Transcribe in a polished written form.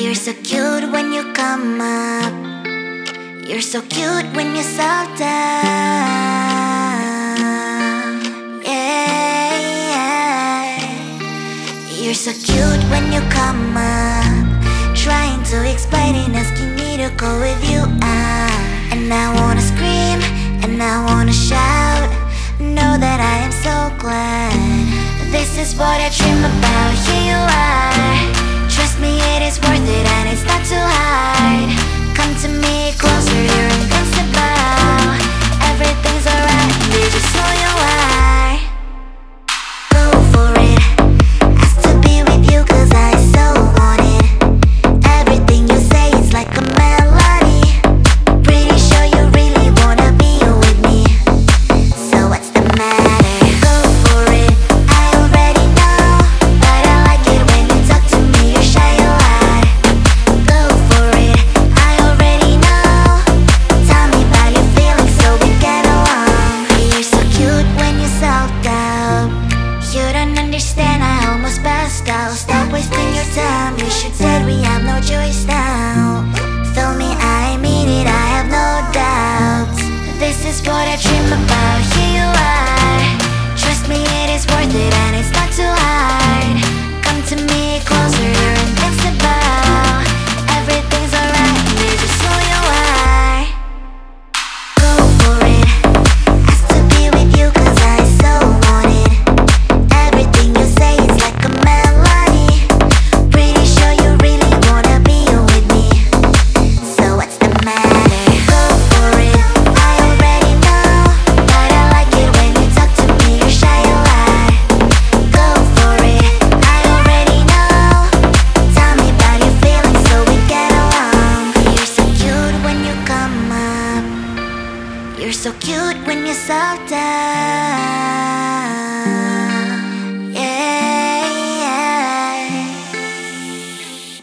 You're so cute when you come up. You're so cute when you slow down. Yeah, yeah. You're so cute when you come up. Trying to explain and asking me to go with you. And I wanna scream and I wanna shout. Know that I am so glad. This is what I dream about. Here you are. Trust me, it is worth it and it's not too hard. Come to me closer, you're invincible. Everything's alright, you're just who you are. Go for it. Ask to be with you cause I so want it. Everything you say is like a melody. Pretty sure you really wanna be with me. So what's the matter? Go for it. I already know, but I like it when you talk to me. You're shy a lot. Go for it. I already know. Tell me about your feelings so we get along. You're so cute when you self-doubt. You don't understand, I almost passed out. Stop wasting your time, we should say we have no choice now. Feel me, I mean it, I have no doubts. This is what I dream about, here you are. Trust me, it is worth it and it's not too hard. Come to me closer, you're invincible. Everything's alright, you're just who you are. Go for it. Ask to be with you cause I so want it. Everything you say is like a melody. Pretty sure you really wanna be with me. So what's the matter? Go for it. I already know, but I like it when you talk to me. You're shy a lot. Go for it. I already know. Tell me about your feelings so we get along. You're so cute when you come up. You're so cute when you slow down.